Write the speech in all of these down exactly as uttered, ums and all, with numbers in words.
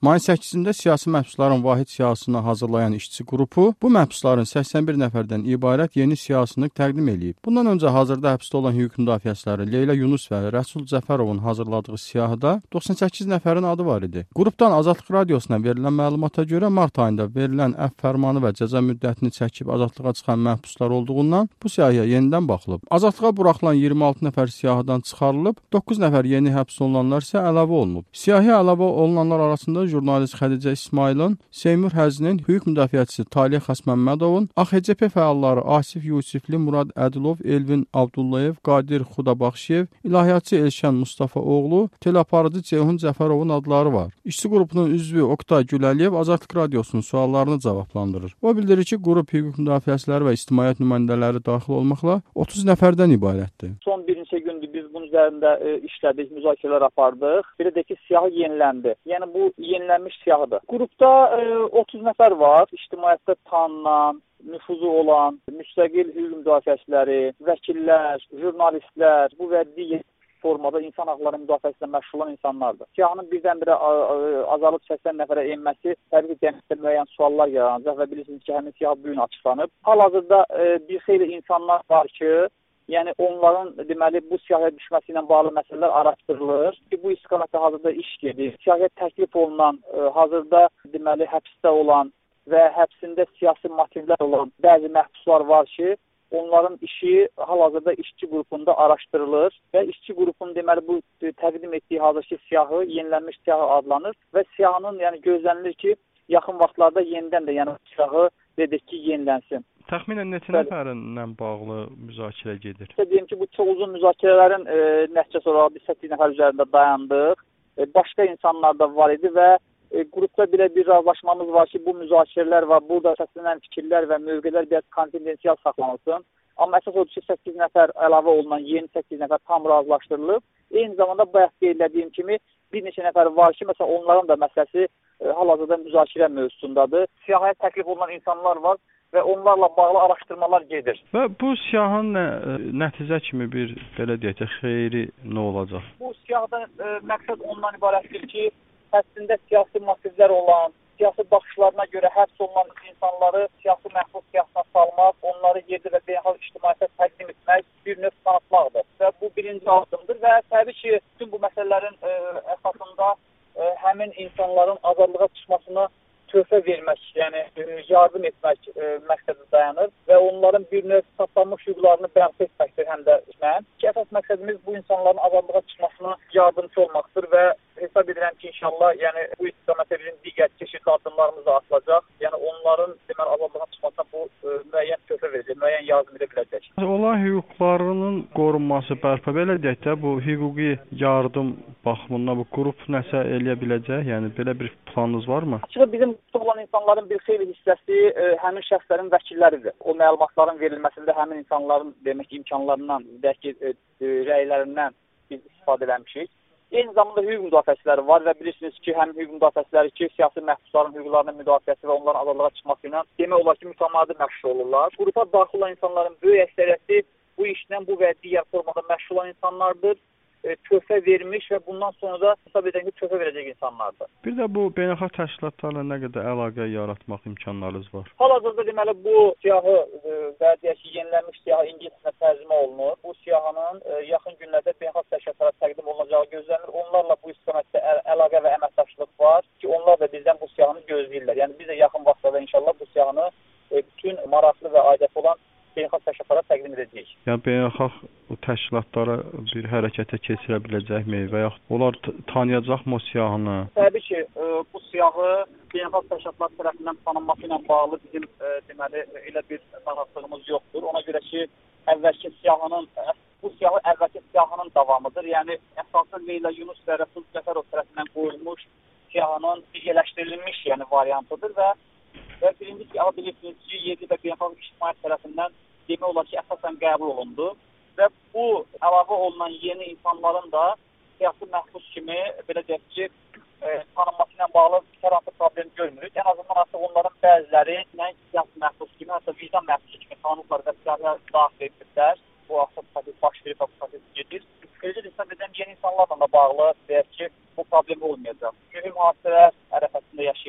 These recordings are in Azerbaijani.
Mayın səkkizində siyasi məhbusların vahid siyahısını hazırlayan işçi qrupu bu məhbusların səksən bir nəfərdən ibarət yeni siyahısını təqdim edib. Bundan öncə hazırda həbsdə olan hüquq müdafiəçiləri Leyla Yunus və Rəsul Cəfərovun hazırladığı siyahıda doxsan səkkiz nəfərin adı var idi. Qrupdan Azadlıq Radiosuna verilən məlumata görə mart ayında verilən əfv fərmanı və cəza müddətini çəkib azadlığa çıxan məhbuslar olduğundan bu siyahıya yenidən baxılıb. Azadlığa buraxılan iyirmi altı nəfər siyahıdan çıxarılıb, doqquz nəfər yeni həbs olunanlar isə əlavə olunub. Siyahıya əlavə olunanlar arasında jurnalist Xədicə İsmailin, Seymur Həzinin, hüquq müdafiəçisi Talih Xasməmmədovun, A X C P fəalları Asif Yusifli, Murad Ədilov, Elvin Abdullayev, Qadir Xudabaxşiyev, ilahiyyatçı Elşən Mustafaoğlu, teleaparıcı Ceyhun Cəfərovun adları var. İşçi qrupunun üzvü Oktay Güləliyev Azadlıq Radiosunun suallarını cavablandırır. O bildirir ki, qrup hüquq müdafiəçiləri və ictimaiyyət nümayəndələri daxil olmaqla otuz nəfərdən ibarətdir. Son bir neçə gündür biz bunun üzərində e, işlədik, müzakirələr apardıq. Bir də ki, siyahı yeniləndi. Yəni bu yenilənmiş siyahıdır. Qrupda e, otuz nəfər var. İctimaiyyətdə tanınan, nüfuzu olan, müstəqil hüquq müdafiəçiləri, vəkillər, jurnalistlər, bu və digər formada insan haqları müdafiəsində məşğul olan insanlardır. Siyahının birdən-birə azalıb səksən nəfərə enməsi təbii ki, cəmiyyətdə müəyyən suallar yaranacaq və bilirsiniz ki, həmin siyah bu gün açıqlanıb. Hal-hazırda e, bir xeyli insanlar var ki, yəni onların deməli bu siyahıya düşməsi ilə bağlı məsələlər araşdırılır ki, bu istiqamətdə hazırda iş gedir. Siyahıya təklif olunan, e, hazırda deməli həbsdə olan və həbsində siyasi motivlər olan bəzi məhbuslar var ki, onların işi hal-hazırda işçi qrupunda araşdırılır və işçi qrupunun deməli bu təqdim etdiyi hazırki siyahı yenilənmiş siyahı adlanır və siyahının yəni gözlənilir ki, yaxın vaxtlarda yenidən də yəni siyahı dedik ki, yenilənsin. Təxminən neçə nəfərlə bağlı müzakirə gedir? İşte deyim ki, bu çox uzun müzakirələrin e, nəticəsi olaraq biz səkkiz nəfər üzərində dayandıq. E, başqa insanlar da var idi və e, qrupda belə bir razılaşmamız var ki, bu müzakirələr var, burada səslənən fikirlər və mövqelər biraz konfidensial saxlanılsın. Amma əsas odur ki, səkkiz nəfər əlavə olunan yeni səkkiz nəfər tam razılaşdırılıb. Eyni zamanda bayaq qeydlədiyim kimi bir neçə nəfər var ki, məsələn onların da məsələsi e, hal-hazırda müzakirə mövzusundadır. Siyahıya təklif olunan insanlar var və onlarla bağlı araşdırmalar gedir. Və bu siyahın nə, nəticə kimi bir, belə deyək də, xeyri nə olacaq? Bu siyahda e, məqsəd ondan ibarətdir ki, həbsində siyasi motivlər olan, siyasi baxışlarına görə həbs olunan insanları siyasi məhbus siyahısına salmaq, onları yerdə və beynəlxalq ictimaiyyətə təqdim etmək, bir növ tanıtmaqdır. Və bu birinci addımdır və təbii ki, bütün bu məsələlərin e, əsasında e, həmin insanların azadlığa çıxmasını töhfə vermək, yəni e, yardım etmək e, məqsədi dayanır və onların bir növ tapılmış hüquqlarını bərpa etməkdir həm də mən. Ki, əsas məqsədimiz bu insanların azadlığa çıxmasına yardımcı olmaqdır və hesab edirəm ki, inşallah yəni bu istiqamətdə bizim digər çeşidli addımlarımız da atılacaq. Yəni onların deməli azadlığa çıxmasına bu e, müəyyən töhfə verəcək, müəyyən yardım edə biləcək. Olan hüquqlarının qorunması bərpa belə deyək də, bu hüquqi yardım baxımından bu qrup nəsə eləyə biləcək? Yəni belə bir planınız varmı? Açığı bizim olan insanların bir xeyli hissəsi e, həmin şəxslərin vəkilləridir. O məlumatların verilməsində həmin insanların demək imkanlarından, bəlkə e, e, rəylərindən biz istifadə eləmişik. Eyni zamanda hüquq müdafiəçiləri var və bilirsiniz ki, həm hüquq müdafiəçiləri ki, siyasi məhbusların hüquqlarının müdafiəsi və onların azadlığa çıxması ilə demək olar ki, mütəmadi məşğul olurlar. Qrupa daxil olan insanların böyük əksəriyyəti bu işlə bu və digər formada məşğul olan insanlardır. Töhfə vermiş və bundan sonra da hesab edən ki, töhfə verəcək insanlardır. Bir də bu beynəlxalq təşkilatlarla nə qədər əlaqə yaratmaq imkanlarınız var? Hal-hazırda deməli bu siyahı və deyək ki, yenilənmiş siyahı ingiliscə tərcümə olunur. Bu siyahının yaxın günlərdə beynəlxalq təşkilatlara təqdim olunacağı gözlənilir. Onlarla bu istiqamətdə əl əlaqə və əməkdaşlıq var ki, onlar da bizdən bu siyahını gözləyirlər. Yəni biz də yaxın vaxtlarda inşallah bu siyahını bütün maraqlı və aidiyyəti olan beynəlxalq təşkilatlara təqdim edəcəyik. Yəni beynəlxalq təşkilatlara bir hərəkətə keçirə biləcəkmi və yaxud onlar tanıyacaqmı o siyahını? Təbii ki, e, bu siyahı beynəlxalq təşkilatlar tərəfindən tanınması ilə bağlı bizim e, deməli elə bir narahatlığımız yoxdur. Ona görə ki, əvvəlki siyahının bu siyahı əvvəlki siyahının davamıdır. Yəni əsaslı Leyla Yunus və Rəsul Cəfərov tərəfindən qoyulmuş siyahının birləşdirilmiş yəni variantıdır və və birinci siyahı bilirsiniz ki, yerli və beynəlxalq ictimaiyyət tərəfindən demək olar ki, əsasən qəbul olundu və bu əlavə olunan yeni insanların da siyasi məhbus kimi belə deyək ki, e, tanınması ilə bağlı hər hansı problem görmürük. Ən azından artıq onların bəziləri nəinki siyasi məhbus kimi, hətta vicdan məhbusu kimi tanınıblar və siyasətə daxil edilirlər. Bu artıq proses baş verib, bu proses gedir. Eləcə hesab edən yeni insanlarla da bağlı deyək ki, bu problem olmayacaq. Mühüm hadisələr Ərəfət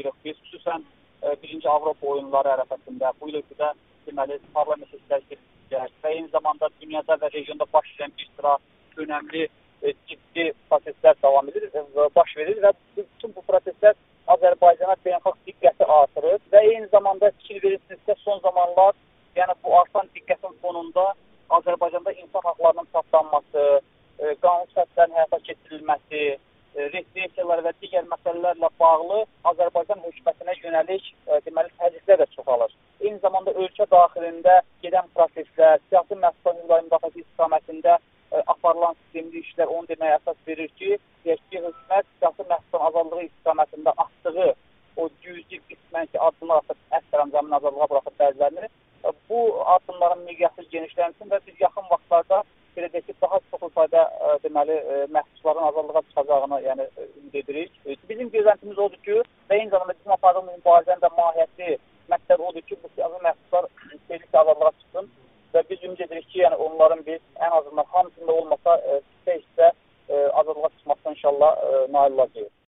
yaşayırıq. Biz xüsusən e, birinci Avropa oyunları ərəfəsində bu il ölkədə deməli parlament seçkiləri keçiriləcək və eyni zamanda dünyada və regionda baş verən bir sıra önəmli e, ciddi proseslər davam edir və baş verir və bütün bu proseslər Azərbaycana beynəlxalq diqqəti artırır və eyni zamanda fikir verirsinizsə son zamanlar yəni bu artan diqqətin fonunda Azərbaycanda insan haqlarının tapdanması, e, qanun səhvlərinin həyata keçirilməsi, e, repressiyalar və digər məsələlərlə bağlı Azərbaycan hökumətinə yönəlik e, deməli təzyiqlər də çoxalır. Eyni zamanda ölkə daxilində gedən proseslər, siyasi məhsulların müdafiəsi istiqamətində e, aparılan sistemli işlər onu deməyə əsas verir ki, deyək ki, hökumət siyasi məhsulun azadlığı istiqamətində atdığı o cüzi qismən ki, addımlar atıb, əsr əmzamın azadlığa buraxıb bəzilərini, e, bu addımların miqyası genişlənsin və biz yaxın vaxtlarda belə deyək ki, daha çox fayda e, deməli e, məhsulların azadlığa çıxacağını yəni e, ümid edirik. E, bizim gözləntimiz odur ki, və eyni zamanda bizim apardığımız mübarizənin də mahiyyəti məqsəd odur ki, bu siyasi məhsullar tezliklə azadlığa çıxsın və biz ümid edirik ki, yəni onların biz ən azından hamısında olmasa e, hissə-hissə e, azadlığa çıxmasına inşallah e, nail olacağıq.